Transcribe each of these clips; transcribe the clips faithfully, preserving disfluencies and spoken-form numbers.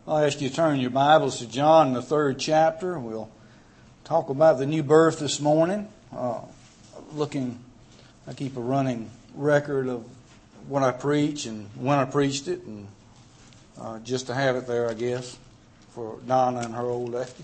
I'll ask you to turn your Bibles to John, the third chapter. We'll talk about the new birth this morning. Uh, looking, I keep a running record of what I preach and when I preached it, and uh, just to have it there, I guess, for Donna and her old age.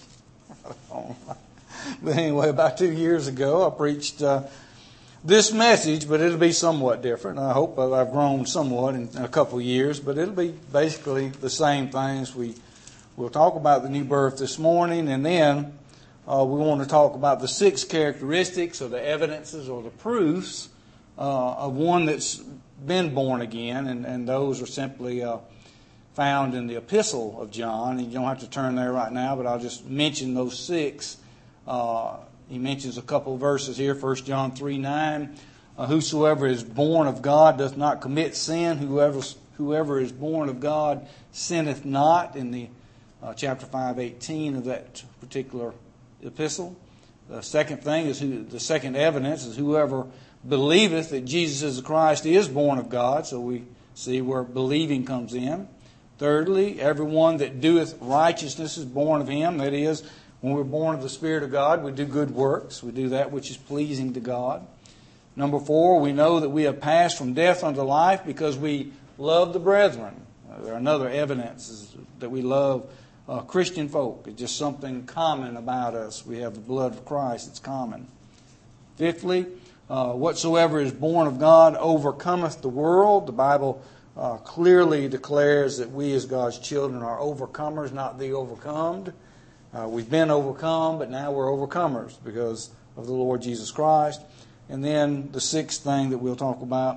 But anyway, about two years ago, I preached uh, this message, but it'll be somewhat different. I hope I've grown somewhat in a couple of years, but it'll be basically the same things. We, we'll talk about the new birth this morning, and then uh, we want to talk about the six characteristics or the evidences or the proofs uh, of one that's been born again, and, and those are simply uh, found in the epistle of John. And you don't have to turn there right now, but I'll just mention those six. Uh, He mentions a couple of verses here. First John three nine. Uh, Whosoever is born of God doth not commit sin. Whoever whoever is born of God sinneth not. In the uh, chapter five eighteen of that particular epistle. The second thing is who, the second evidence is whoever believeth that Jesus is the Christ is born of God. So we see where believing comes in. Thirdly, everyone that doeth righteousness is born of him. That is, when we're born of the Spirit of God, we do good works. We do that which is pleasing to God. Number four, we know that we have passed from death unto life because we love the brethren. Uh, there are another evidences that we love uh, Christian folk. It's just something common about us. We have the blood of Christ. It's common. Fifthly, uh, whatsoever is born of God overcometh the world. The Bible uh, clearly declares that we as God's children are overcomers, not the overcomed. Uh, we've been overcome, but now we're overcomers because of the Lord Jesus Christ. And then the sixth thing that we'll talk about,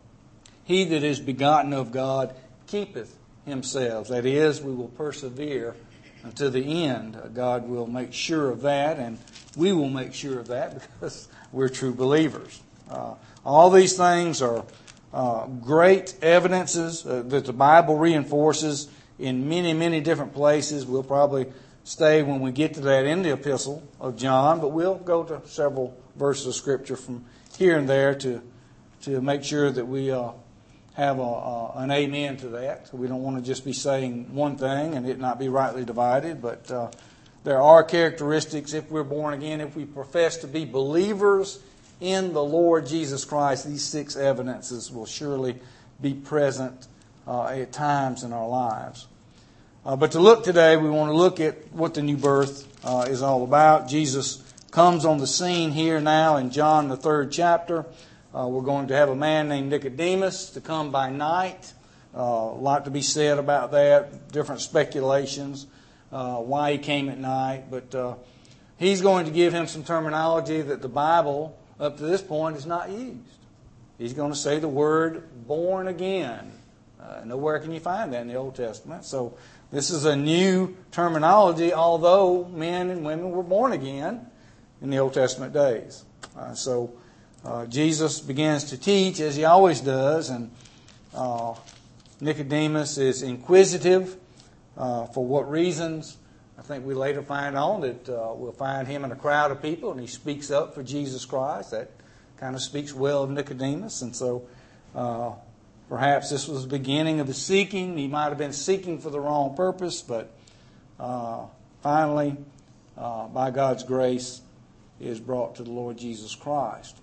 he that is begotten of God keepeth himself. That is, we will persevere unto the end. Uh, God will make sure of that, and we will make sure of that because we're true believers. Uh, all these things are uh, great evidences uh, that the Bible reinforces in many, many different places. We'll probably stay when we get to that in the epistle of John, but we'll go to several verses of Scripture from here and there to to make sure that we uh, have a, a, an amen to that. So we don't want to just be saying one thing and it not be rightly divided, but uh, there are characteristics if we're born again, if we profess to be believers in the Lord Jesus Christ, these six evidences will surely be present uh, at times in our lives. Uh, but to look today, we want to look at what the new birth uh, is all about. Jesus comes on the scene here now in John, the third chapter. Uh, we're going to have a man named Nicodemus to come by night. Uh, a lot to be said about that, different speculations, uh, why he came at night. But uh, he's going to give him some terminology that the Bible, up to this point, has not used. He's going to say the word born again. Uh, nowhere can you find that in the Old Testament. So this is a new terminology, although men and women were born again in the Old Testament days. Uh, so uh, Jesus begins to teach, as he always does, and uh, Nicodemus is inquisitive. Uh, for what reasons? I think we later find on that uh, we'll find him in a crowd of people, and he speaks up for Jesus Christ. That kind of speaks well of Nicodemus, and so Uh, Perhaps this was the beginning of the seeking. He might have been seeking for the wrong purpose, but uh, finally, uh, by God's grace, is brought to the Lord Jesus Christ.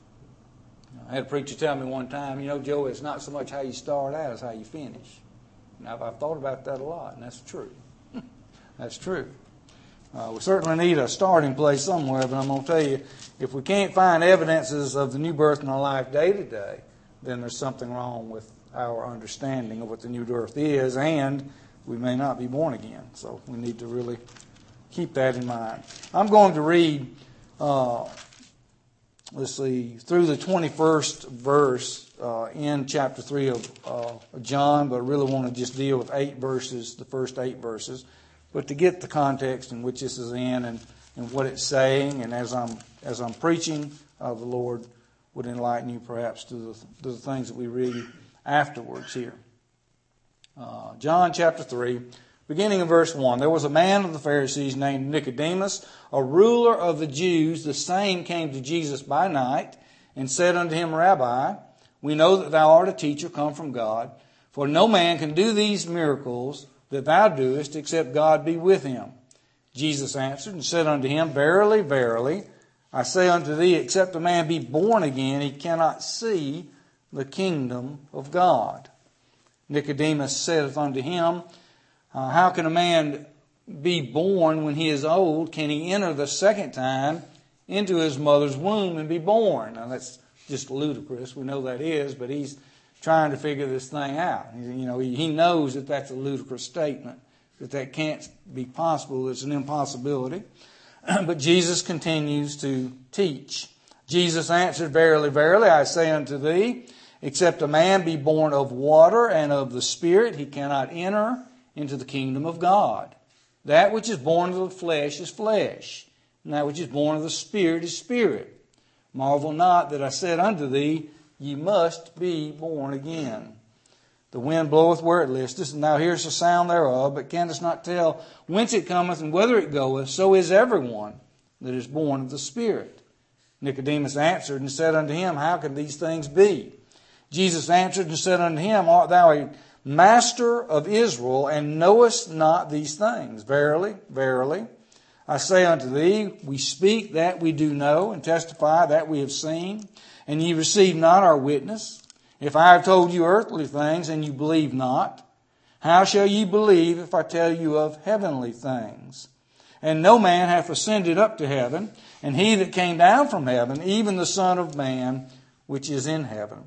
I had a preacher tell me one time, you know, Joe, it's not so much how you start out as how you finish. Now, I've thought about that a lot, and that's true. That's true. Uh, we certainly need a starting place somewhere, but I'm going to tell you, if we can't find evidences of the new birth in our life day to day, then there's something wrong with our understanding of what the new birth is, and we may not be born again. So we need to really keep that in mind. I'm going to read, uh, let's see, through the twenty-first verse uh, in chapter three of uh, John, but I really want to just deal with eight verses, the first eight verses, but to get the context in which this is in and, and what it's saying, and as I'm as I'm preaching, uh, the Lord would enlighten you perhaps to the, to the things that we read afterwards here. Uh, John chapter three, beginning in verse one. There was a man of the Pharisees named Nicodemus, a ruler of the Jews. The same came to Jesus by night and said unto him, Rabbi, we know that thou art a teacher come from God, for no man can do these miracles that thou doest, except God be with him? Jesus answered and said unto him, Verily, verily, I say unto thee, except a man be born again, he cannot see the kingdom of God. Nicodemus saith unto him, uh, How can a man be born when he is old? Can he enter the second time into his mother's womb and be born? Now that's just ludicrous. We know that is, but he's trying to figure this thing out. You know, he knows that that's a ludicrous statement, that that can't be possible. It's an impossibility. But Jesus continues to teach. Jesus answered, Verily, verily, I say unto thee, except a man be born of water and of the Spirit, he cannot enter into the kingdom of God. That which is born of the flesh is flesh, and that which is born of the Spirit is spirit. Marvel not that I said unto thee, Ye must be born again. The wind bloweth where it listeth, and thou hearest the sound thereof, but canst not tell whence it cometh and whither it goeth. So is everyone that is born of the Spirit. Nicodemus answered and said unto him, How can these things be? Jesus answered and said unto him, Art thou a master of Israel, and knowest not these things? Verily, verily, I say unto thee, we speak that we do know, and testify that we have seen, and ye receive not our witness. If I have told you earthly things, and you believe not, how shall ye believe if I tell you of heavenly things? And no man hath ascended up to heaven, and he that came down from heaven, even the Son of Man, which is in heaven.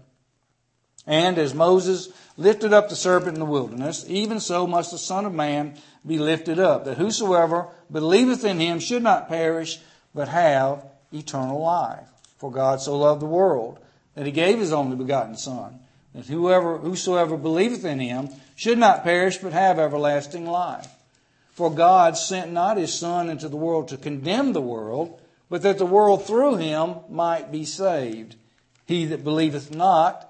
And as Moses lifted up the serpent in the wilderness, even so must the Son of Man be lifted up, that whosoever believeth in him should not perish, but have eternal life. For God so loved the world, that he gave his only begotten Son, that whoever, whosoever believeth in him should not perish, but have everlasting life. For God sent not his Son into the world to condemn the world, but that the world through him might be saved. He that believeth not,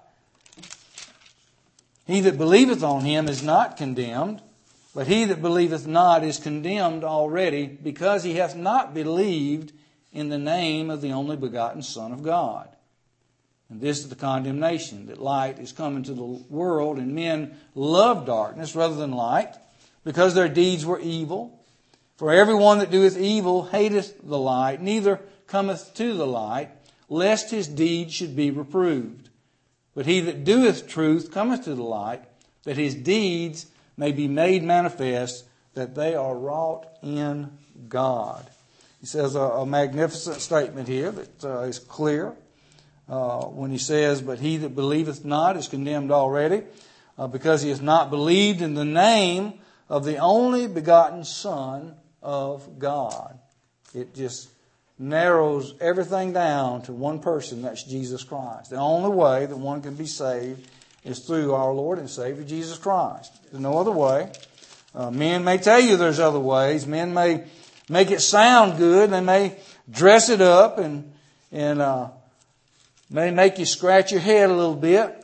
he that believeth on him is not condemned, but he that believeth not is condemned already, because he hath not believed in the name of the only begotten Son of God. And this is the condemnation, that light is come into the world, and men love darkness rather than light, because their deeds were evil. For everyone that doeth evil hateth the light, neither cometh to the light, lest his deeds should be reproved. But he that doeth truth cometh to the light, that his deeds may be made manifest, that they are wrought in God. He says a, a magnificent statement here that uh, is clear uh, when he says, But he that believeth not is condemned already, uh, because he has not believed in the name of the only begotten Son of God. It just narrows everything down to one person, that's Jesus Christ. The only way that one can be saved is through our Lord and Savior Jesus Christ. There's no other way. Uh, men may tell you there's other ways. Men may make it sound good. They may dress it up and and uh, may make you scratch your head a little bit.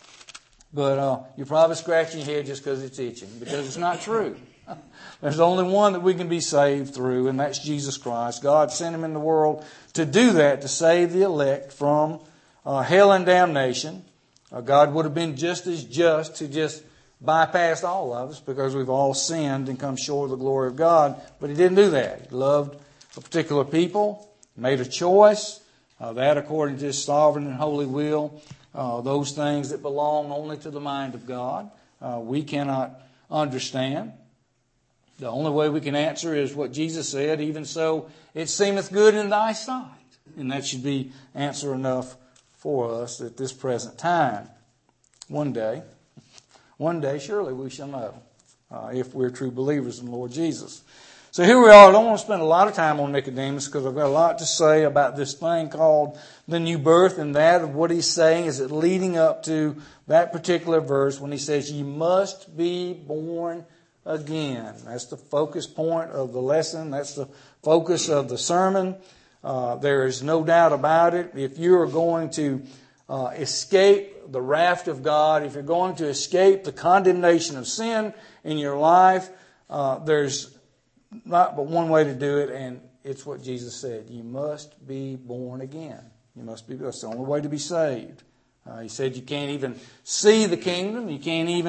But uh, you're probably scratching your head just because it's itching, because it's not true. There's only one that we can be saved through, and that's Jesus Christ. God sent him in the world to do that, to save the elect from uh, hell and damnation. Uh, God would have been just as just to just bypass all of us, because we've all sinned and come short of the glory of God. But he didn't do that. He loved a particular people, made a choice, uh, that according to his sovereign and holy will. Uh, those things that belong only to the mind of God, uh, we cannot understand. The only way we can answer is what Jesus said, even so it seemeth good in thy sight. And that should be answer enough for us at this present time. One day, one day surely we shall know, uh, if we're true believers in the Lord Jesus. So here we are. I don't want to spend a lot of time on Nicodemus, because I've got a lot to say about this thing called the new birth, and that of what he's saying is it leading up to that particular verse when he says, "Ye must be born again." That's the focus point of the lesson. That's the focus of the sermon. Uh, there is no doubt about it. If you are going to uh, escape the wrath of God, if you're going to escape the condemnation of sin in your life, uh, there's not but one way to do it, and it's what Jesus said. You must be born again. You must be. That's the only way to be saved. Uh, he said you can't even see the kingdom. You can't even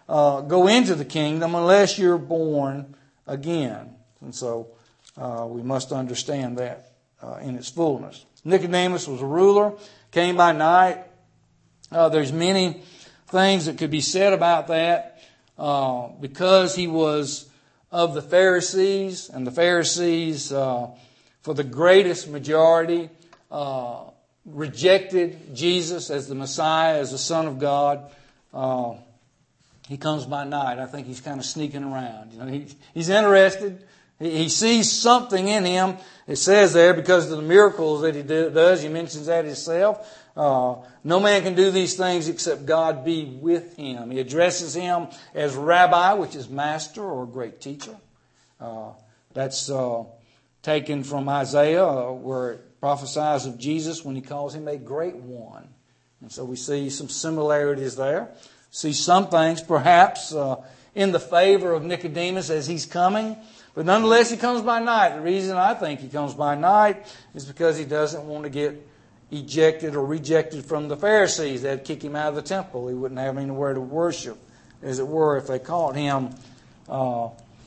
uh, go into the kingdom unless you're born again. And so uh, we must understand that uh, in its fullness. Nicodemus was a ruler, came by night. Uh, there's many things that could be said about that uh, because he was of the Pharisees, and the Pharisees, uh, for the greatest majority, uh, rejected Jesus as the Messiah, as the Son of God. Uh, he comes by night. I think he's kind of sneaking around. You know, he, he's interested. He, he sees something in him. It says there, because of the miracles that he do, does, he mentions that himself. Uh, no man can do these things except God be with him. He addresses him as rabbi, which is master or great teacher. Uh, that's uh, taken from Isaiah, uh, where it prophesies of Jesus when he calls him a great one. And so we see some similarities there. See some things perhaps uh, in the favor of Nicodemus as he's coming. But nonetheless, he comes by night. The reason I think he comes by night is because he doesn't want to get ejected or rejected from the Pharisees. They'd kick him out of the temple. He wouldn't have anywhere to worship, as it were, if they caught him uh,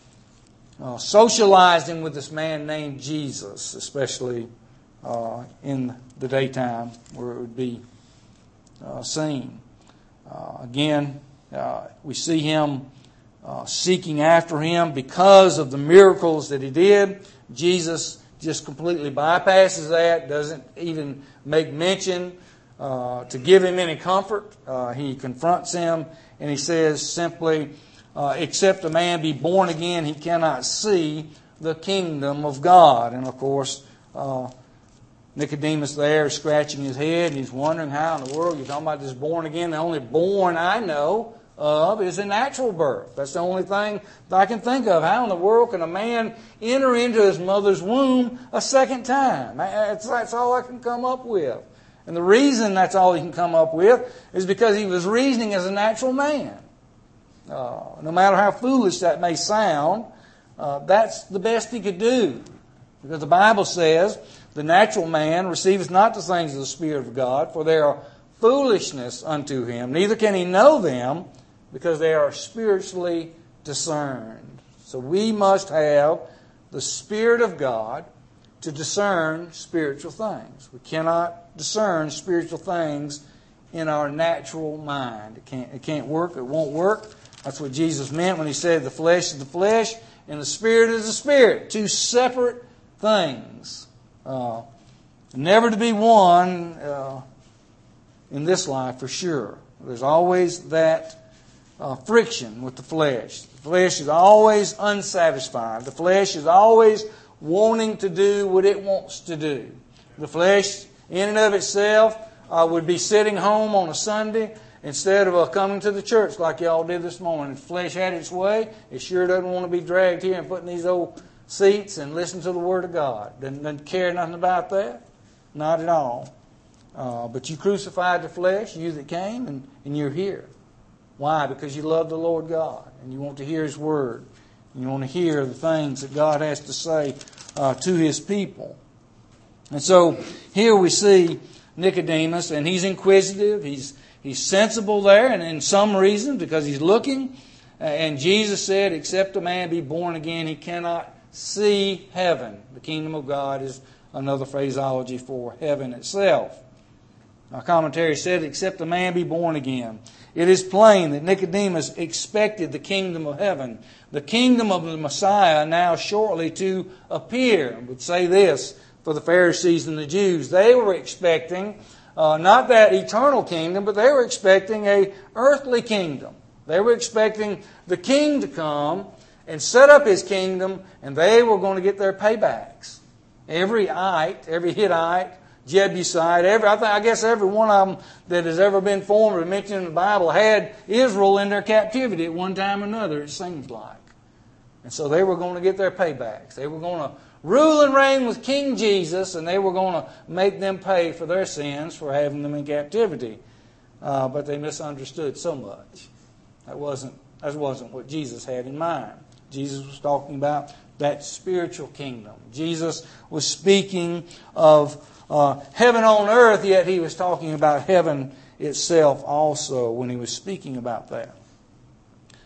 uh, socializing with this man named Jesus, especially uh, in the daytime where it would be uh, seen. Uh, again, uh, we see him uh, seeking after him because of the miracles that he did. Jesus just completely bypasses that, doesn't even make mention uh, to give him any comfort. Uh, he confronts him and he says simply, uh, except a man be born again, he cannot see the kingdom of God. And of course, uh, Nicodemus there is scratching his head and he's wondering how in the world you're talking about this born again. The only born I know of is a natural birth. That's the only thing that I can think of. How in the world can a man enter into his mother's womb a second time? That's, that's all I can come up with. And the reason that's all he can come up with is because he was reasoning as a natural man. Uh, no matter how foolish that may sound, uh, that's the best he could do. Because the Bible says, the natural man receiveth not the things of the Spirit of God, for they are foolishness unto him. Neither can he know them, because they are spiritually discerned. So we must have the Spirit of God to discern spiritual things. We cannot discern spiritual things in our natural mind. It can't, it can't work. It won't work. That's what Jesus meant when he said the flesh is the flesh and the Spirit is the Spirit. Two separate things. Uh, never to be one uh, in this life for sure. There's always that uh, friction with the flesh. The flesh is always unsatisfied. The flesh is always wanting to do what it wants to do. The flesh, in and of itself, uh, would be sitting home on a Sunday instead of uh, coming to the church like y'all did this morning. If the flesh had its way, it sure doesn't want to be dragged here and put in these old seats and listen to the Word of God. Doesn't, doesn't care nothing about that. Not at all. Uh, but you crucified the flesh, you that came, and, and you're here. Why? Because you love the Lord God and you want to hear His Word. And you want to hear the things that God has to say uh, to His people. And so here we see Nicodemus, and he's inquisitive, he's he's sensible there, and in some reason because he's looking. And Jesus said, except a man be born again, he cannot see heaven. The kingdom of God is another phraseology for heaven itself. Our commentary said, except a man be born again. It is plain that Nicodemus expected the kingdom of heaven, the kingdom of the Messiah now shortly to appear. I would say this for the Pharisees and the Jews. They were expecting uh, not that eternal kingdom, but they were expecting a earthly kingdom. They were expecting the king to come and set up his kingdom, and they were going to get their paybacks. Every Ite, every Hittite, Jebusite, every, I, think, I guess every one of them that has ever been formed or mentioned in the Bible had Israel in their captivity at one time or another, it seems like. And so they were going to get their paybacks. They were going to rule and reign with King Jesus, and they were going to make them pay for their sins for having them in captivity. Uh, but they misunderstood so much. That wasn't, that wasn't what Jesus had in mind. Jesus was talking about that spiritual kingdom. Jesus was speaking of uh, heaven on earth, yet He was talking about heaven itself also when He was speaking about that.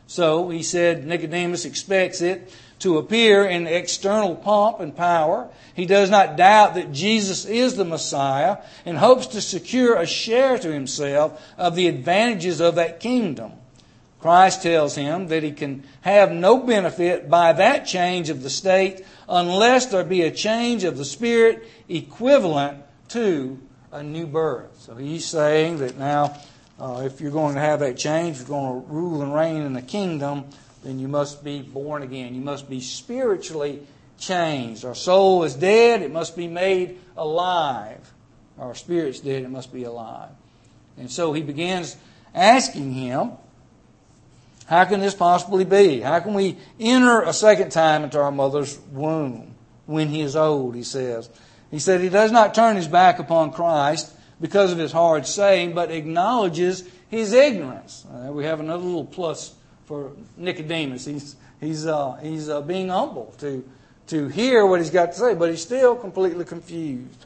So he said Nicodemus expects it to appear in external pomp and power. He does not doubt that Jesus is the Messiah and hopes to secure a share to himself of the advantages of that kingdom. Christ tells him that he can have no benefit by that change of the state unless there be a change of the spirit equivalent to a new birth. So he's saying that now, uh, if you're going to have that change, if you're going to rule and reign in the kingdom, then you must be born again. You must be spiritually changed. Our soul is dead, it must be made alive. Our spirit's dead, it must be alive. And so he begins asking him, how can this possibly be? How can we enter a second time into our mother's womb when he is old, he says. He said he does not turn his back upon Christ because of his hard saying, but acknowledges his ignorance. Uh, we have another little plus for Nicodemus. He's he's uh, he's uh, being humble to to hear what he's got to say, but he's still completely confused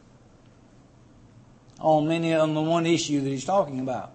on many on the one issue that he's talking about.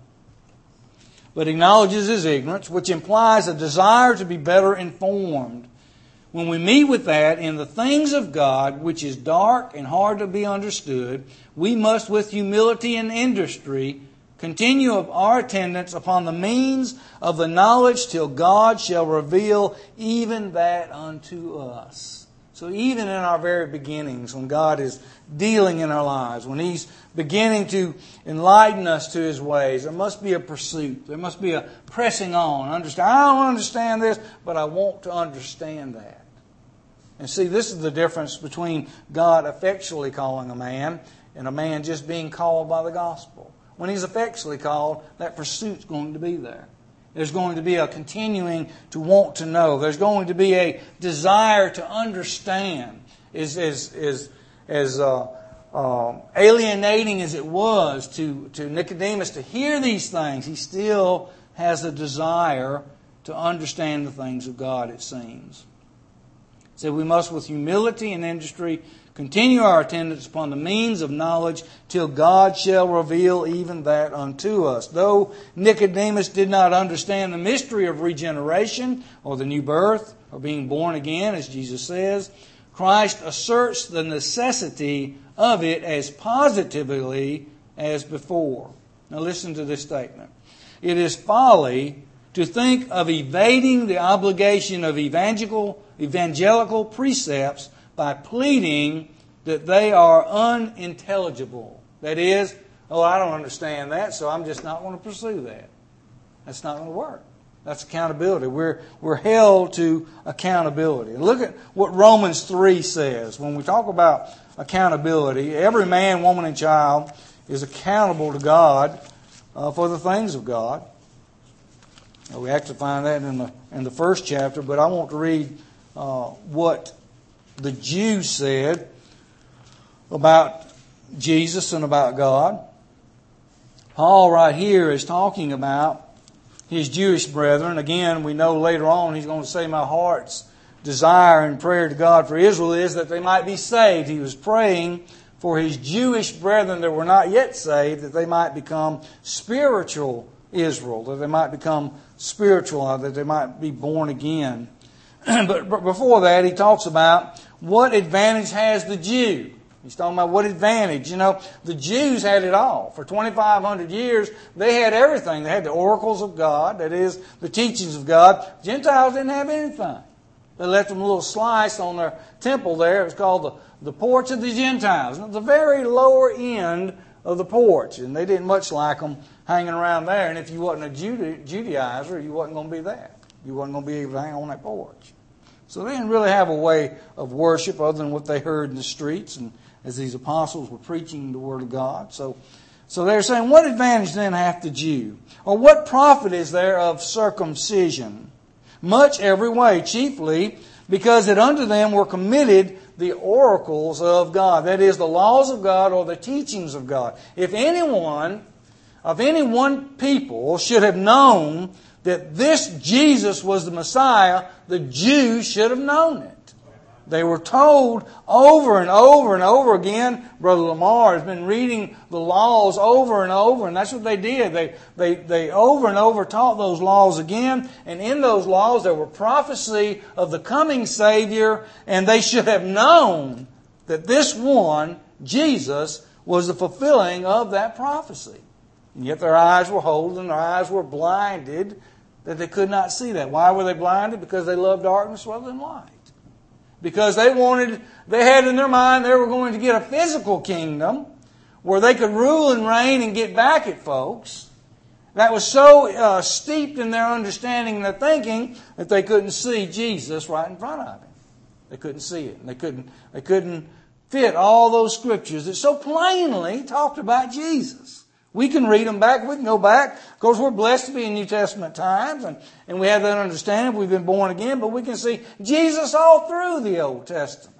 But acknowledges his ignorance, which implies a desire to be better informed. When we meet with that in the things of God, which is dark and hard to be understood, we must with humility and industry continue of our attendance upon the means of the knowledge till God shall reveal even that unto us. So even in our very beginnings, when God is dealing in our lives, when He's beginning to enlighten us to His ways, there must be a pursuit. There must be a pressing on. Understand? I don't understand this, but I want to understand that. And see, this is the difference between God effectually calling a man and a man just being called by the gospel. When he's effectually called, that pursuit's going to be there. There's going to be a continuing to want to know. There's going to be a desire to understand. As, as, as, as uh, uh, alienating as it was to, to Nicodemus to hear these things, he still has a desire to understand the things of God, it seems. So we must with humility and industry continue our attendance upon the means of knowledge till God shall reveal even that unto us. Though Nicodemus did not understand the mystery of regeneration or the new birth or being born again, as Jesus says, Christ asserts the necessity of it as positively as before. Now listen to this statement. It is folly to think of evading the obligation of evangelical, evangelical precepts by pleading that they are unintelligible. That is, oh, I don't understand that, so I'm just not going to pursue that. That's not going to work. That's accountability. We're, we're held to accountability. And look at what Romans three says. When we talk about accountability, every man, woman, and child is accountable to God uh, for the things of God. We actually find that in the in the first chapter, but I want to read uh, what the Jews said about Jesus and about God. Paul right here is talking about his Jewish brethren. Again, we know later on he's going to say, my heart's desire and prayer to God for Israel is that they might be saved. He was praying for his Jewish brethren that were not yet saved, that they might become spiritual Israel, that they might become spiritual, that they might be born again. but, but before that, he talks about what advantage has the Jew. He's talking about what advantage. You know, the Jews had it all. For twenty-five hundred years, they had everything. They had the oracles of God, that is, the teachings of God. Gentiles didn't have anything. They left them a little slice on their temple there. It was called the, the porch of the Gentiles. At the very lower end of the porch. And they didn't much like them hanging around there. And if you wasn't a Jude- Judaizer, you wasn't going to be there. You wasn't going to be able to hang on that porch. So they didn't really have a way of worship other than what they heard in the streets and as these apostles were preaching the Word of God. So, so they're saying, what advantage then hath the Jew? Or what profit is there of circumcision? Much every way, chiefly because that unto them were committed the oracles of God. That is, the laws of God or the teachings of God. If anyone of any one people should have known that this Jesus was the Messiah, the Jews should have known it. They were told over and over and over again. Brother Lamar has been reading the laws over and over, and that's what they did. They, they, they over and over taught those laws again, and in those laws there were prophecy of the coming Savior, and they should have known that this one, Jesus, was the fulfilling of that prophecy. And yet their eyes were holden, their eyes were blinded, that they could not see that. Why were they blinded? Because they loved darkness rather than light. Because they wanted, they had in their mind they were going to get a physical kingdom where they could rule and reign and get back at folks. That was so uh, steeped in their understanding and their thinking that they couldn't see Jesus right in front of them. They couldn't see it. And they couldn't, they couldn't fit all those scriptures that so plainly talked about Jesus. We can read them back. We can go back. Of course, we're blessed to be in New Testament times, and, and we have that understanding. We've been born again, but we can see Jesus all through the Old Testament.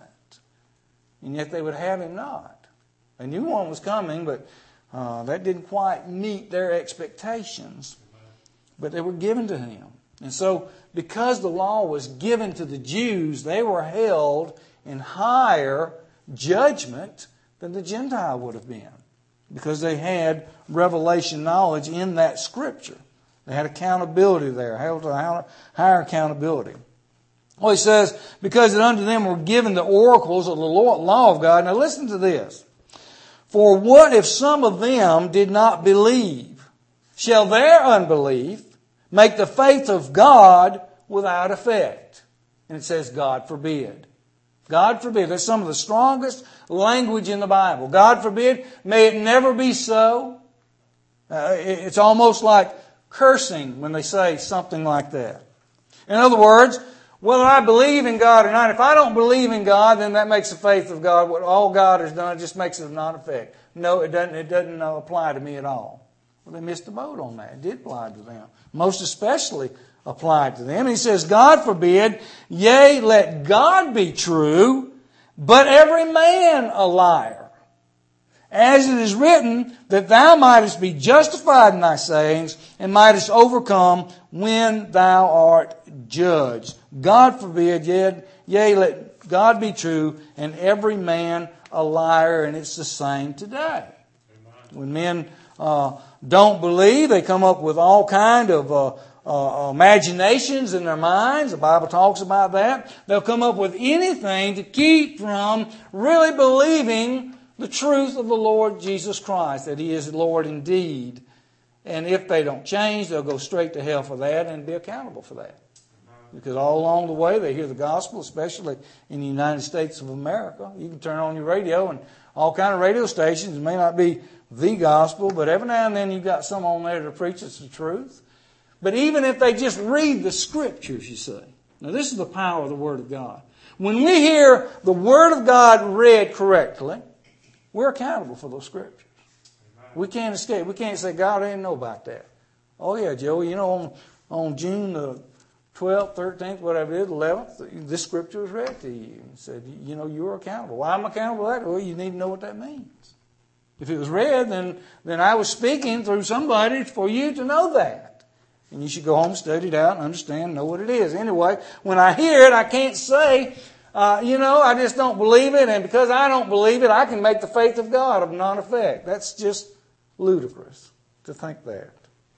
And yet they would have Him not. They knew one was coming, but uh, that didn't quite meet their expectations. But they were given to Him. And so, because the law was given to the Jews, they were held in higher judgment than the Gentile would have been. Because they had revelation knowledge in that Scripture. They had accountability there, held to a higher accountability. Well, he says, because unto them were given the oracles of the law of God. Now listen to this. For what if some of them did not believe? Shall their unbelief make the faith of God without effect? And it says, God forbid. God forbid. That's some of the strongest language in the Bible. God forbid. May it never be so. Uh, it's almost like cursing when they say something like that. In other words, whether I believe in God or not, if I don't believe in God, then that makes the faith of God, what all God has done, just makes it of non-effect. No, it doesn't, it doesn't apply to me at all. Well, they missed the boat on that. It did apply to them. Most especially applied to them. And he says, God forbid, yea, let God be true, but every man a liar. As it is written, that thou mightest be justified in thy sayings, and mightest overcome when thou art judged. God forbid, yea, yea, let God be true, and every man a liar. And it's the same today. When men uh, don't believe, they come up with all kind of uh, Uh, imaginations in their minds. The Bible talks about that. They'll come up with anything to keep from really believing the truth of the Lord Jesus Christ, that He is Lord indeed. And if they don't change, they'll go straight to hell for that and be accountable for that. Because all along the way they hear the gospel, especially in the United States of America. You can turn on your radio and all kind of radio stations. It may not be the gospel, but every now and then you've got some on there that preaches the truth. But even if they just read the Scriptures, you see. Now this is the power of the Word of God. When we hear the Word of God read correctly, we're accountable for those Scriptures. We can't escape. We can't say, God, I didn't know about that. Oh yeah, Joey, you know, on, on June the twelfth, thirteenth, whatever it is, eleventh, this Scripture was read to you. And said, you know, you're accountable. Why am I accountable for that? Well, you need to know what that means. If it was read, then, then I was speaking through somebody for you to know that. And you should go home, study it out, and understand, know what it is. Anyway, when I hear it, I can't say, uh, you know, I just don't believe it. And because I don't believe it, I can make the faith of God of non-effect. That's just ludicrous to think that.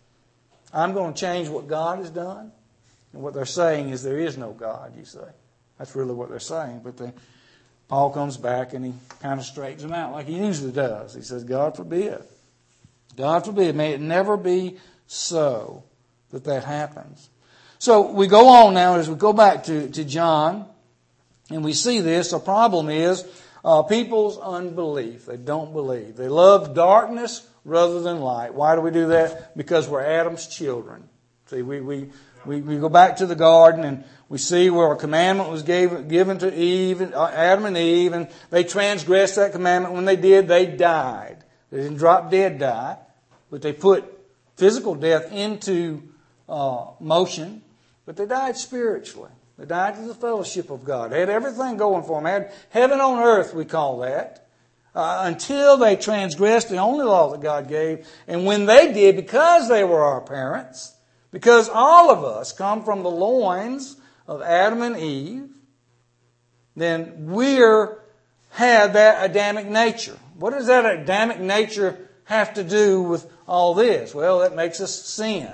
I'm going to change what God has done. And what they're saying is there is no God, you say. That's really what they're saying. But they, Paul comes back and he kind of straightens them out like he usually does. He says, God forbid. God forbid. May it never be so that that happens. So we go on now as we go back to, to John, and we see this. The problem is uh, people's unbelief. They don't believe. They love darkness rather than light. Why do we do that? Because we're Adam's children. See, we we, we, we go back to the garden and we see where a commandment was gave, given to Eve, and, uh, Adam and Eve, and they transgressed that commandment. When they did, they died. They didn't drop dead die, but they put physical death into uh, motion, but they died spiritually. They died to the fellowship of God. They had everything going for them. They had heaven on earth, we call that, uh, until they transgressed the only law that God gave. And when they did, because they were our parents, because all of us come from the loins of Adam and Eve, then we're have that Adamic nature. What does that Adamic nature have to do with all this? Well, that makes us sin.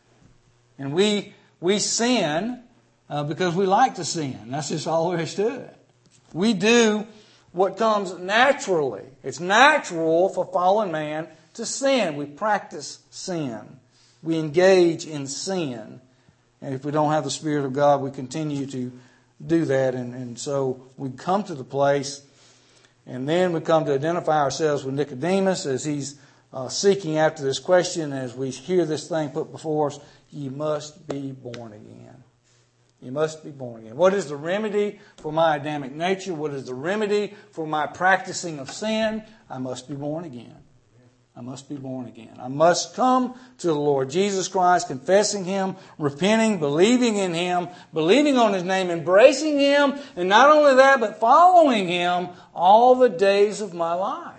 And we we sin uh, because we like to sin. That's just all there is to it. We do what comes naturally. It's natural for fallen man to sin. We practice sin. We engage in sin. And if we don't have the Spirit of God, we continue to do that. And, and so we come to the place, and then we come to identify ourselves with Nicodemus as he's uh, seeking after this question, as we hear this thing put before us: you must be born again. You must be born again. What is the remedy for my Adamic nature? What is the remedy for my practicing of sin? I must be born again. I must be born again. I must come to the Lord Jesus Christ, confessing Him, repenting, believing in Him, believing on His name, embracing Him, and not only that, but following Him all the days of my life.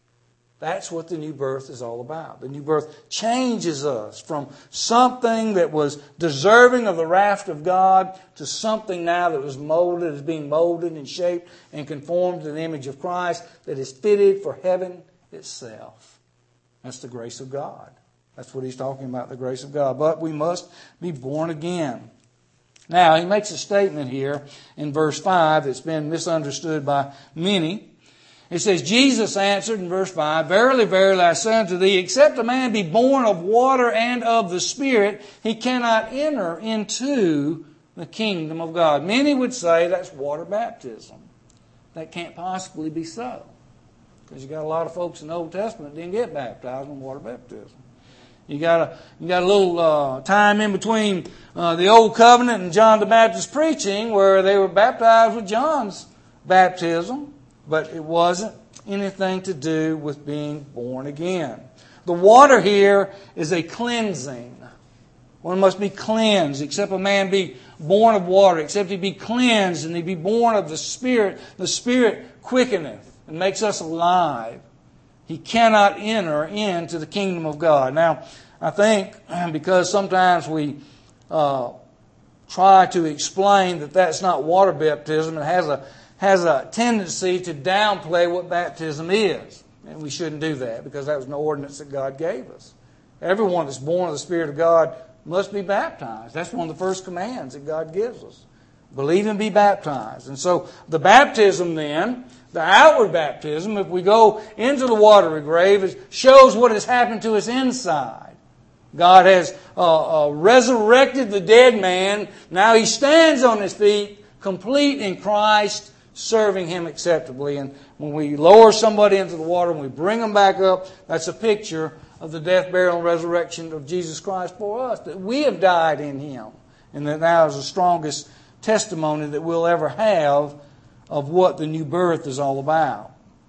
That's what the new birth is all about. The new birth changes us from something that was deserving of the wrath of God to something now that was molded, is being molded and shaped and conformed to the image of Christ, that is fitted for heaven itself. That's the grace of God. That's what he's talking about, the grace of God. But we must be born again. Now, he makes a statement here in verse five that's been misunderstood by many. It says, Jesus answered in verse five, Verily, verily, I say unto thee, except a man be born of water and of the Spirit, he cannot enter into the kingdom of God. Many would say that's water baptism. That can't possibly be so. Because you got a lot of folks in the Old Testament that didn't get baptized in water baptism. You got a you got a little uh, time in between uh, the Old Covenant and John the Baptist preaching where they were baptized with John's baptism, but it wasn't anything to do with being born again. The water here is a cleansing. One must be cleansed, except a man be born of water, except he be cleansed and he be born of the Spirit. The Spirit quickeneth and makes us alive. He cannot enter into the kingdom of God. Now, I think because sometimes we uh, try to explain that that's not water baptism, it has a has a tendency to downplay what baptism is. And we shouldn't do that, because that was an ordinance that God gave us. Everyone that's born of the Spirit of God must be baptized. That's one of the first commands that God gives us. Believe and be baptized. And so the baptism then, the outward baptism, if we go into the watery grave, it shows what has happened to us inside. God has uh, uh, resurrected the dead man. Now he stands on his feet, complete in Christ, serving Him acceptably. And when we lower somebody into the water and we bring them back up, that's a picture of the death, burial, and resurrection of Jesus Christ for us, that we have died in Him. And that now is the strongest testimony that we'll ever have of what the new birth is all about.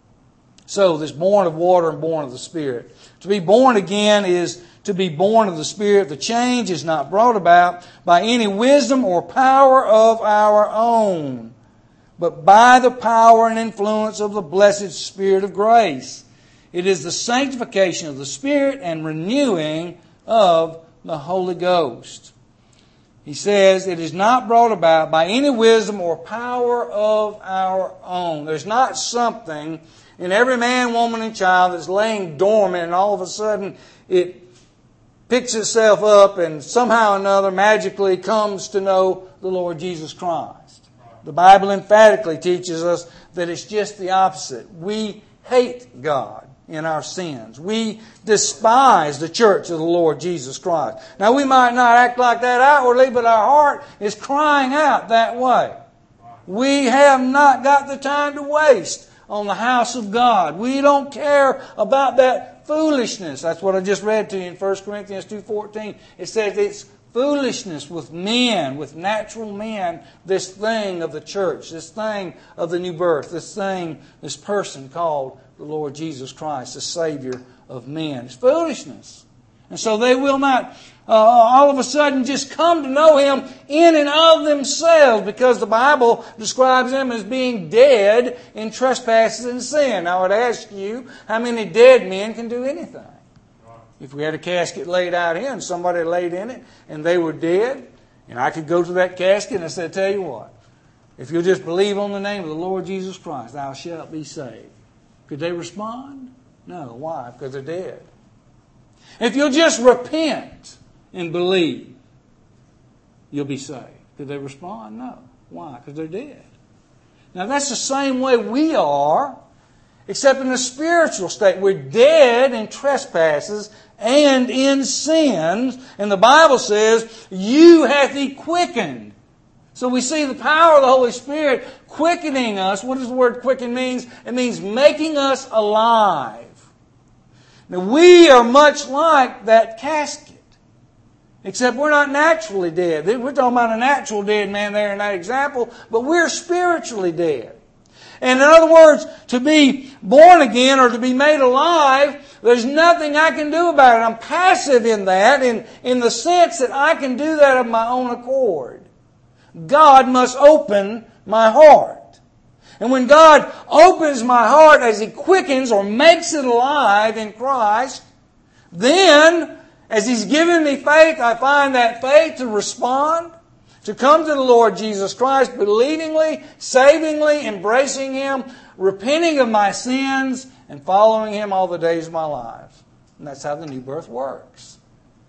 So, this born of water and born of the Spirit. To be born again is to be born of the Spirit. The change is not brought about by any wisdom or power of our own, but by the power and influence of the blessed Spirit of grace. It is the sanctification of the Spirit and renewing of the Holy Ghost. He says, it is not brought about by any wisdom or power of our own. There's not something in every man, woman, and child that's laying dormant, and all of a sudden it picks itself up and somehow or another magically comes to know the Lord Jesus Christ. The Bible emphatically teaches us that it's just the opposite. We hate God in our sins. We despise the church of the Lord Jesus Christ. Now, we might not act like that outwardly, but our heart is crying out that way. We have not got the time to waste on the house of God. We don't care about that foolishness. That's what I just read to you in First Corinthians two fourteen. It says it's foolishness with men, with natural men, this thing of the church, this thing of the new birth, this thing, this person called the Lord Jesus Christ, the Savior of men. It's foolishness. And so they will not uh, all of a sudden just come to know Him in and of themselves, because the Bible describes them as being dead in trespasses and sin. Now, I would ask you, how many dead men can do anything? If we had a casket laid out here and somebody laid in it and they were dead, and I could go to that casket and I said, tell you what, If you'll just believe on the name of the Lord Jesus Christ, thou shalt be saved. Could they respond? No. Why? Because they're dead. If you'll just repent and believe, you'll be saved. Could they respond? No. Why? Because they're dead. Now that's the same way we are, except in a spiritual state. We're dead in trespasses and in sins. And the Bible says, you hath He quickened. So we see the power of the Holy Spirit quickening us. What does the word quicken mean? It means making us alive. Now we are much like that casket. Except we're not naturally dead. We're talking about a natural dead man there in that example, but we're spiritually dead. And in other words, to be born again or to be made alive, there's nothing I can do about it. I'm passive in that, in, in the sense that I can do that of my own accord. God must open my heart. And when God opens my heart as He quickens or makes it alive in Christ, then as He's given me faith, I find that faith to respond, to come to the Lord Jesus Christ, believingly, savingly, embracing Him, repenting of my sins, and following Him all the days of my life. And that's how the new birth works.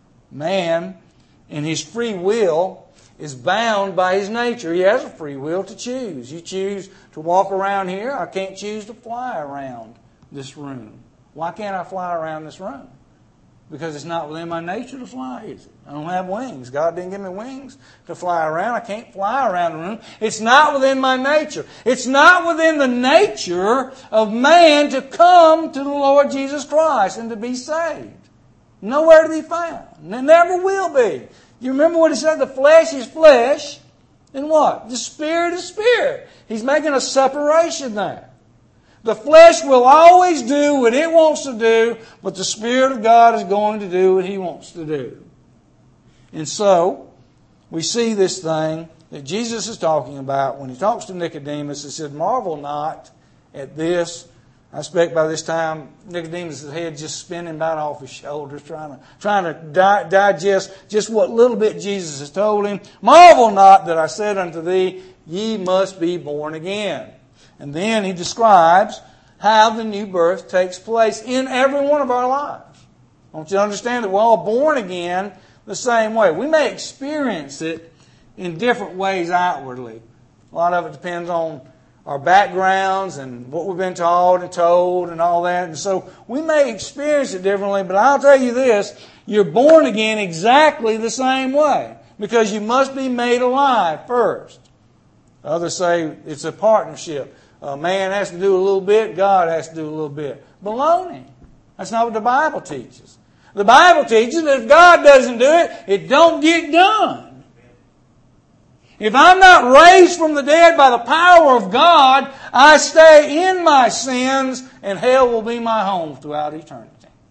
Man, in his free will, is bound by his nature. He has a free will to choose. You choose to walk around here. I can't choose to fly around this room. Why can't I fly around this room? Because it's not within my nature to fly, is it? I don't have wings. God didn't give me wings to fly around. I can't fly around the room. It's not within my nature. It's not within the nature of man to come to the Lord Jesus Christ and to be saved. Nowhere to be found. And it never will be. You remember what He said? The flesh is flesh. And what? The Spirit is spirit. He's making a separation there. The flesh will always do what it wants to do, but the Spirit of God is going to do what He wants to do. And so, we see this thing that Jesus is talking about when He talks to Nicodemus. He said, marvel not at this. I expect by this time Nicodemus' head just spinning about off his shoulders, trying to, trying to di- digest just what little bit Jesus has told him. Marvel not that I said unto thee, ye must be born again. And then he describes how the new birth takes place in every one of our lives. I want you to understand that we're all born again the same way. We may experience it in different ways outwardly. A lot of it depends on our backgrounds and what we've been taught and told and all that. And so we may experience it differently, but I'll tell you this, you're born again exactly the same way because you must be made alive first. Others say it's a partnership. A man has to do a little bit, God has to do a little bit. Baloney. That's not what the Bible teaches. The Bible teaches that if God doesn't do it, it don't get done. If I'm not raised from the dead by the power of God, I stay in my sins and hell will be my home throughout eternity.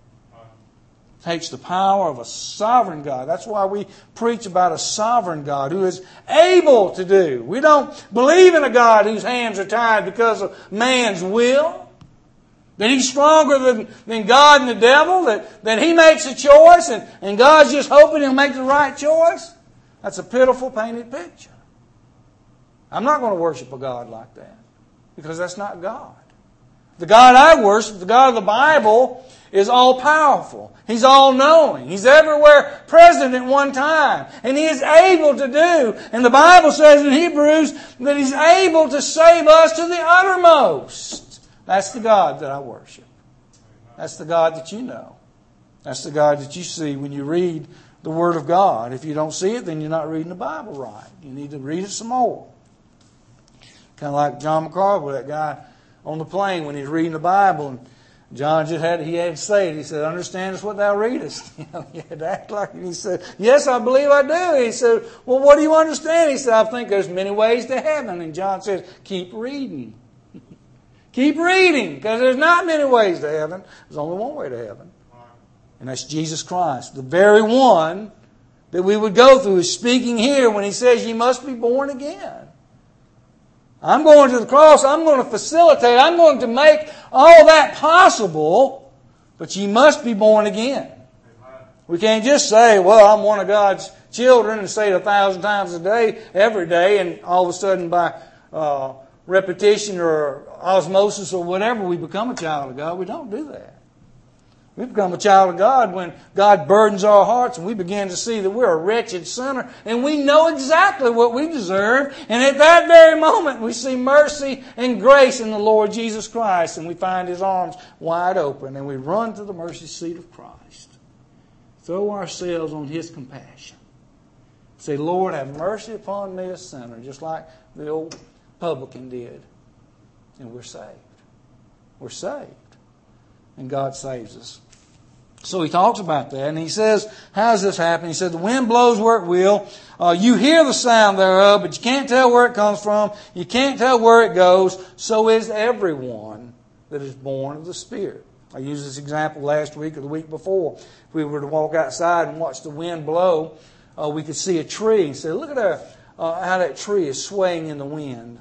It takes the power of a sovereign God. That's why we preach about a sovereign God who is able to do. We don't believe in a God whose hands are tied because of man's will. That He's stronger than, than God and the devil. That, that He makes a choice and, and God's just hoping He'll make the right choice. That's a pitiful, painted picture. I'm not going to worship a God like that because that's not God. The God I worship, the God of the Bible, is all-powerful. He's all-knowing. He's everywhere present at one time. And He is able to do. And the Bible says in Hebrews that He's able to save us to the uttermost. That's the God that I worship. That's the God that you know. That's the God that you see when you read the Word of God. If you don't see it, then you're not reading the Bible right. You need to read it some more. Kind of like John MacArthur, that guy on the plane when he's reading the Bible, and John just had he had to say it. He said, "Understandest what thou readest." You know, he had to act like it. He said, "Yes, I believe I do." He said, "Well, what do you understand?" He said, "I think there's many ways to heaven." And John says, "Keep reading, keep reading, because there's not many ways to heaven. There's only one way to heaven, and that's Jesus Christ, the very one that we would go through." Is speaking here when He says, "You must be born again." I'm going to the cross. I'm going to facilitate. I'm going to make all that possible. But you must be born again. We can't just say, well, I'm one of God's children and say it a thousand times a day, every day, and all of a sudden by uh, repetition or osmosis or whatever, we become a child of God. We don't do that. We become a child of God when God burdens our hearts and we begin to see that we're a wretched sinner and we know exactly what we deserve. And at that very moment we see mercy and grace in the Lord Jesus Christ and we find His arms wide open and we run to the mercy seat of Christ. Throw ourselves on His compassion. Say, Lord, have mercy upon me, a sinner, just like the old publican did. And we're saved. We're saved. And God saves us. So he talks about that, and he says, how does this happen? He said, the wind blows where it will. Uh, you hear the sound thereof, but you can't tell where it comes from. You can't tell where it goes. So is everyone that is born of the Spirit. I used this example last week or the week before. If we were to walk outside and watch the wind blow, uh, we could see a tree and say, look at that, uh, how that tree is swaying in the wind.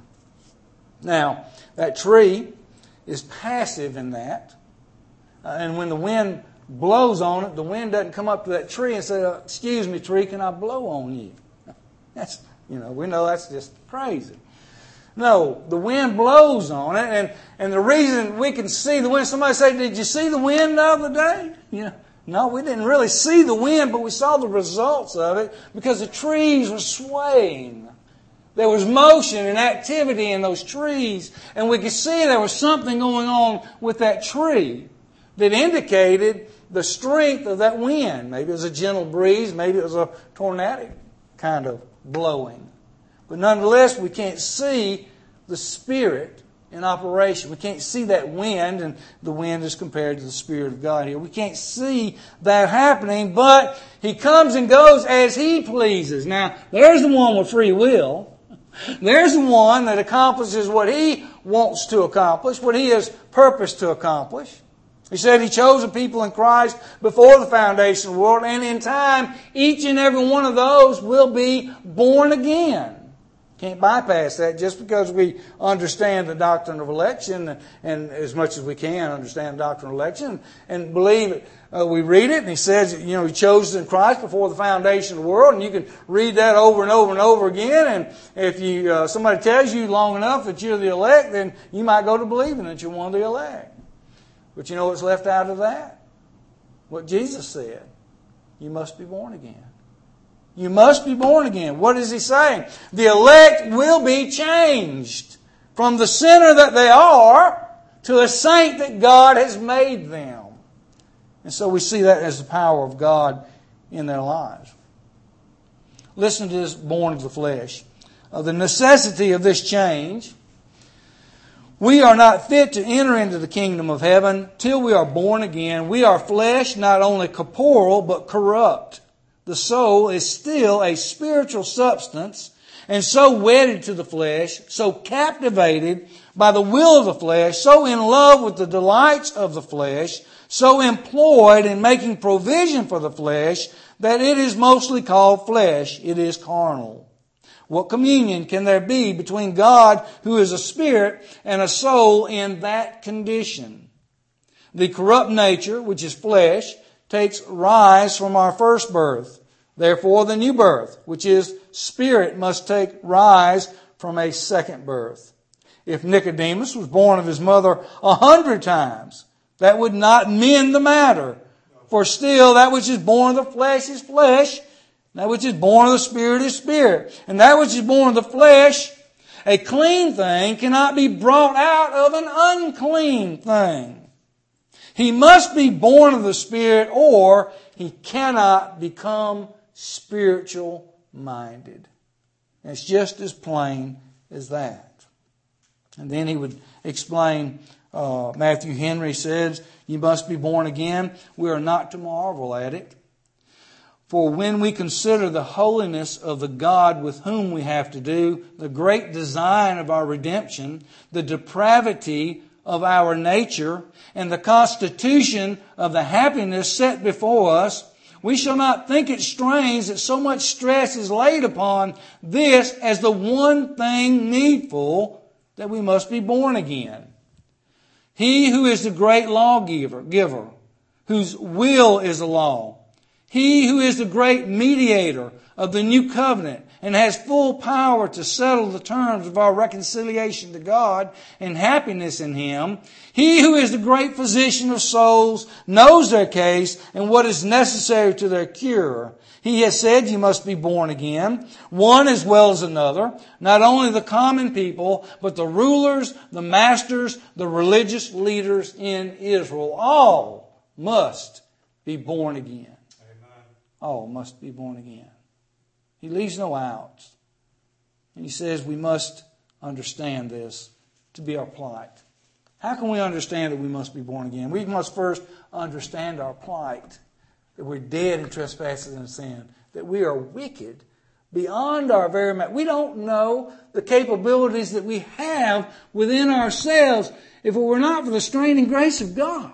Now, that tree is passive in that. Uh, and when the wind blows on it, the wind doesn't come up to that tree and say, excuse me, tree, can I blow on you? That's, you know, we know that's just crazy. No, the wind blows on it, and, and the reason we can see the wind, somebody say, did you see the wind the other day? You know, no, we didn't really see the wind, but we saw the results of it because the trees were swaying. There was motion and activity in those trees, and we could see there was something going on with that tree that indicated the strength of that wind. Maybe it was a gentle breeze, maybe it was a tornadic kind of blowing. But nonetheless, we can't see the Spirit in operation. We can't see that wind, and the wind is compared to the Spirit of God here. We can't see that happening, but He comes and goes as He pleases. Now, there's the one with free will. There's the one that accomplishes what He wants to accomplish, what He has purposed to accomplish. He said He chose a people in Christ before the foundation of the world, and in time, each and every one of those will be born again. Can't bypass that just because we understand the doctrine of election, and, and as much as we can understand the doctrine of election, and believe it. Uh, we read it, and He says, you know, He chose us in Christ before the foundation of the world, and you can read that over and over and over again, and if you uh, somebody tells you long enough that you're the elect, then you might go to believing that you're one of the elect. But you know what's left out of that? What Jesus said. You must be born again. You must be born again. What is He saying? The elect will be changed from the sinner that they are to a saint that God has made them. And so we see that as the power of God in their lives. Listen to this, born of the flesh. Uh, the necessity of this change. We are not fit to enter into the kingdom of heaven till we are born again. We are flesh, not only corporeal, but corrupt. The soul is still a spiritual substance, and so wedded to the flesh, so captivated by the will of the flesh, so in love with the delights of the flesh, so employed in making provision for the flesh, that it is mostly called flesh. It is carnal. What communion can there be between God, who is a spirit, and a soul in that condition? The corrupt nature, which is flesh, takes rise from our first birth. Therefore, the new birth, which is spirit, must take rise from a second birth. If Nicodemus was born of his mother a hundred times, that would not mend the matter. For still, that which is born of the flesh is flesh, that which is born of the Spirit is spirit. And that which is born of the flesh, a clean thing, cannot be brought out of an unclean thing. He must be born of the Spirit, or he cannot become spiritual minded. And it's just as plain as that. And then he would explain, uh, Matthew Henry says, you must be born again. We are not to marvel at it. For when we consider the holiness of the God with whom we have to do, the great design of our redemption, the depravity of our nature, and the constitution of the happiness set before us, we shall not think it strange that so much stress is laid upon this as the one thing needful, that we must be born again. He who is the great lawgiver, giver, whose will is the law, He who is the great mediator of the new covenant and has full power to settle the terms of our reconciliation to God and happiness in Him. He who is the great physician of souls knows their case and what is necessary to their cure. He has said you must be born again, one as well as another, not only the common people, but the rulers, the masters, the religious leaders in Israel. All must be born again. All must be born again. He leaves no outs. And he says we must understand this to be our plight. How can we understand that we must be born again? We must first understand our plight, that we're dead in trespasses and sin, that we are wicked beyond our very mind. We don't know the capabilities that we have within ourselves if it were not for the straining grace of God.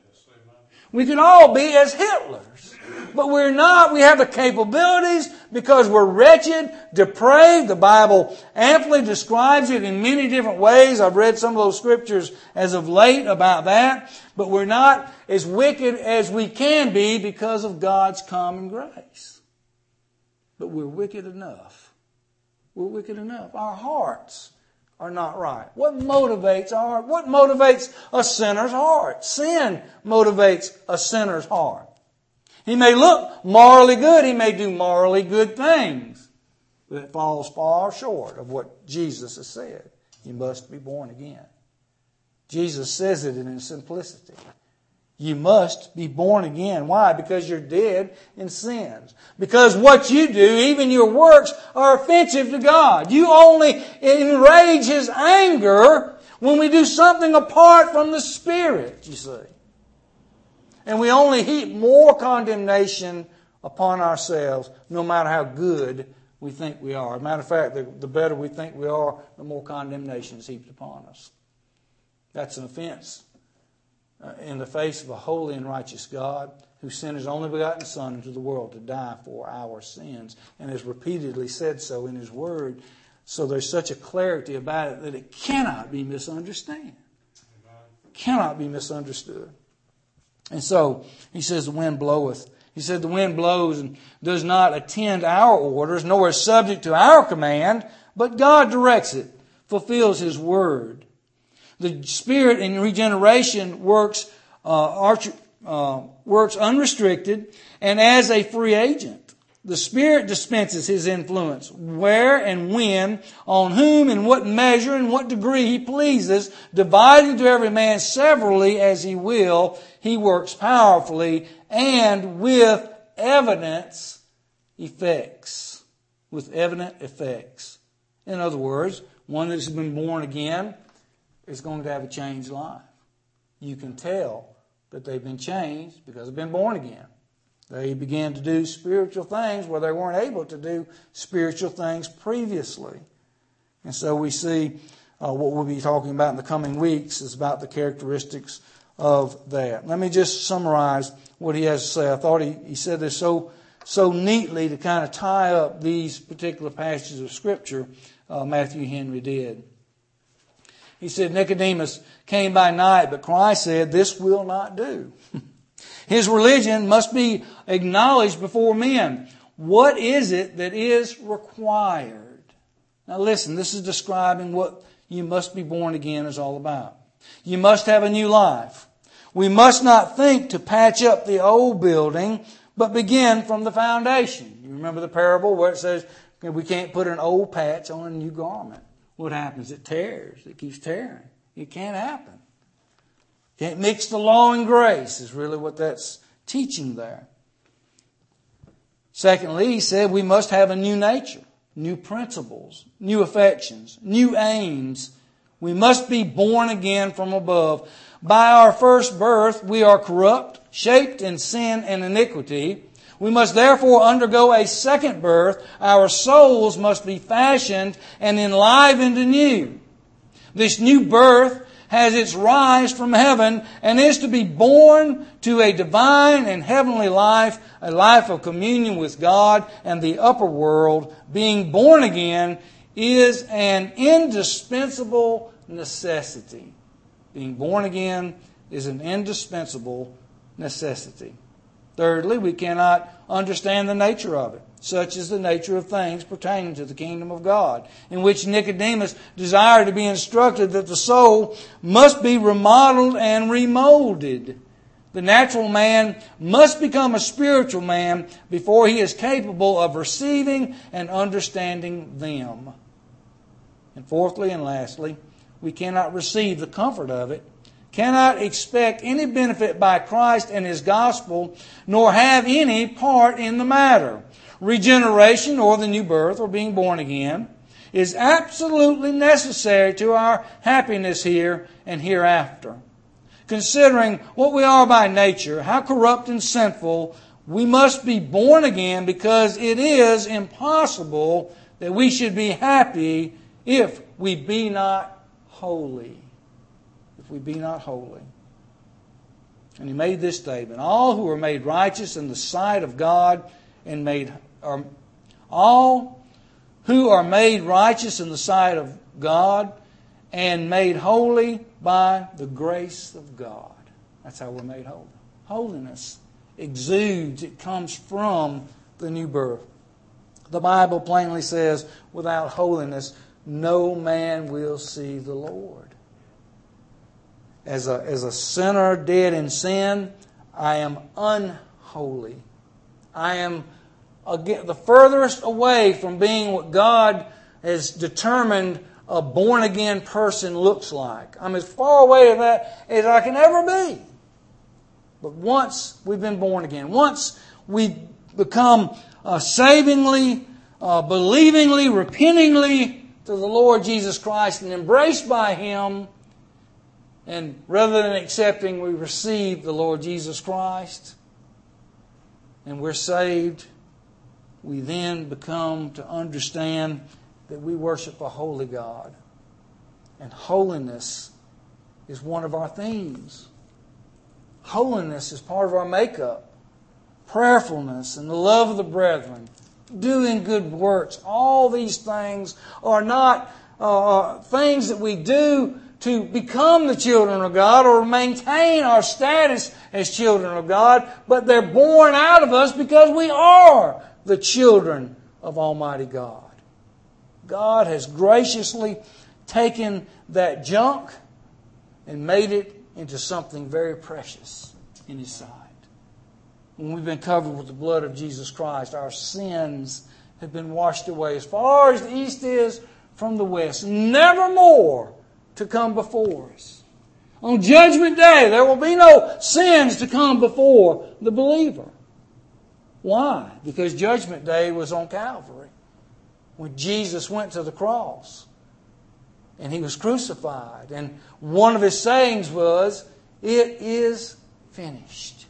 We could all be as Hitlers. But we're not. We have the capabilities because we're wretched, depraved. The Bible amply describes it in many different ways. I've read some of those scriptures as of late about that. But we're not as wicked as we can be because of God's common grace. But we're wicked enough. We're wicked enough. Our hearts are not right. What motivates our heart? What motivates a sinner's heart? Sin motivates a sinner's heart. He may look morally good. He may do morally good things. But it falls far short of what Jesus has said. You must be born again. Jesus says it in its simplicity. You must be born again. Why? Because you're dead in sins. Because what you do, even your works, are offensive to God. You only enrage His anger when we do something apart from the Spirit, you see. And we only heap more condemnation upon ourselves, no matter how good we think we are. As a matter of fact, the, the better we think we are, the more condemnation is heaped upon us. That's an offense uh, in the face of a holy and righteous God who sent His only begotten Son into the world to die for our sins, and has repeatedly said so in His Word. So there's such a clarity about it that it cannot be misunderstood. Cannot be misunderstood. And so, he says, the wind bloweth. He said the wind blows and does not attend our orders, nor is subject to our command, but God directs it, fulfills His word. The Spirit in regeneration works, uh, arch, uh, works unrestricted and as a free agent. The Spirit dispenses His influence where and when, on whom, in what measure, and what degree He pleases, dividing to every man severally as He will. He works powerfully and with evidence effects. With evident effects. In other words, one that's been born again is going to have a changed life. You can tell that they've been changed because they've been born again. They began to do spiritual things where they weren't able to do spiritual things previously. And so we see uh, what we'll be talking about in the coming weeks is about the characteristics of that. Let me just summarize what he has to say. I thought he, he said this so so neatly to kind of tie up these particular passages of Scripture. Uh, Matthew Henry did. He said, Nicodemus came by night, but Christ said, this will not do. His religion must be acknowledged before men. What is it that is required? Now listen, this is describing what you must be born again is all about. You must have a new life. We must not think to patch up the old building, but begin from the foundation. You remember the parable where it says we can't put an old patch on a new garment. What happens? It tears. It keeps tearing. It can't happen. Can't mix the law and grace is really what that's teaching there. Secondly, he said we must have a new nature, new principles, new affections, new aims. We must be born again from above. By our first birth, we are corrupt, shaped in sin and iniquity. We must therefore undergo a second birth. Our souls must be fashioned and enlivened anew. This new birth has its rise from heaven and is to be born to a divine and heavenly life, a life of communion with God and the upper world. Being born again is an indispensable necessity. Being born again is an indispensable necessity. Thirdly, we cannot understand the nature of it. Such is the nature of things pertaining to the kingdom of God, in which Nicodemus desired to be instructed that the soul must be remodeled and remolded. The natural man must become a spiritual man before he is capable of receiving and understanding them. And fourthly and lastly, we cannot receive the comfort of it, cannot expect any benefit by Christ and His gospel, nor have any part in the matter. Regeneration, or the new birth, or being born again, is absolutely necessary to our happiness here and hereafter. Considering what we are by nature, how corrupt and sinful, we must be born again, because it is impossible that we should be happy if we be not holy. If we be not holy. And he made this statement: all who are made righteous in the sight of God and made are all who are made righteous in the sight of God and made holy by the grace of God. That's how we're made holy. Holiness exudes, it comes from the new birth. The Bible plainly says, without holiness, no man will see the Lord. As a, as a sinner dead in sin, I am unholy. I am again the furthest away from being what God has determined a born-again person looks like. I'm as far away from that as I can ever be. But once we've been born again, once we become uh, savingly, uh, believingly, repentingly to the Lord Jesus Christ and embraced by Him, and rather than accepting, we receive the Lord Jesus Christ, and we're saved, we then become to understand that we worship a holy God. And holiness is one of our themes. Holiness is part of our makeup. Prayerfulness and the love of the brethren, doing good works, all these things are not uh, things that we do to become the children of God or maintain our status as children of God, but they're born out of us because we are the children of Almighty God. God has graciously taken that junk and made it into something very precious in His sight. When we've been covered with the blood of Jesus Christ, our sins have been washed away as far as the east is from the west, never more to come before us. On Judgment Day, there will be no sins to come before the believer. Why? Because Judgment Day was on Calvary, when Jesus went to the cross and He was crucified. And one of His sayings was, "It is finished."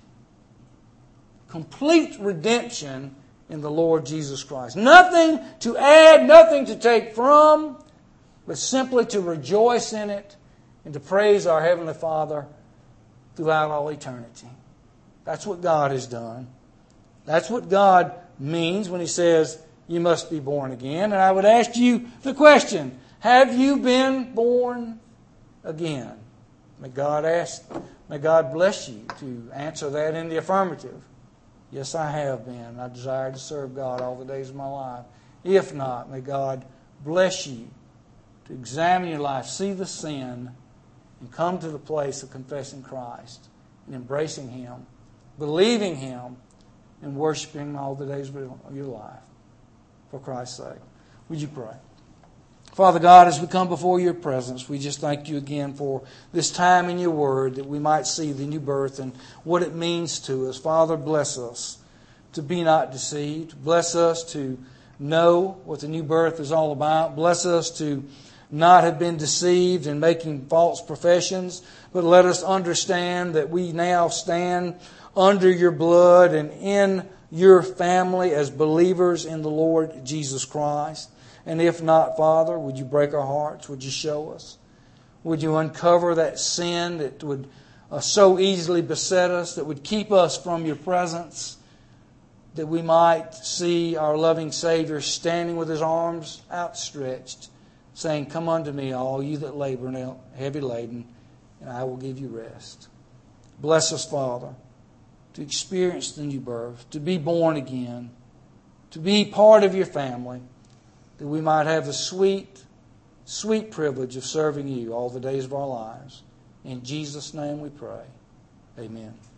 Complete redemption in the Lord Jesus Christ. Nothing to add, nothing to take from, but simply to rejoice in it and to praise our Heavenly Father throughout all eternity. That's what God has done. That's what God means when He says, you must be born again. And I would ask you the question, have you been born again? May God ask, may God bless you to answer that in the affirmative. Yes, I have been. I desire to serve God all the days of my life. If not, may God bless you to examine your life, see the sin, and come to the place of confessing Christ and embracing Him, believing Him, and worshiping Him all the days of your life. For Christ's sake. Would you pray? Father God, as we come before Your presence, we just thank You again for this time in Your Word, that we might see the new birth and what it means to us. Father, bless us to be not deceived. Bless us to know what the new birth is all about. Bless us to not have been deceived in making false professions, but let us understand that we now stand under Your blood and in Your family as believers in the Lord Jesus Christ. And if not, Father, would You break our hearts? Would You show us? Would You uncover that sin that would uh, so easily beset us, that would keep us from Your presence, that we might see our loving Savior standing with His arms outstretched, saying, "Come unto me, all you that labor and are heavy laden, and I will give you rest." Bless us, Father, to experience the new birth, to be born again, to be part of your family, that we might have the sweet, sweet privilege of serving you all the days of our lives. In Jesus' name we pray. Amen.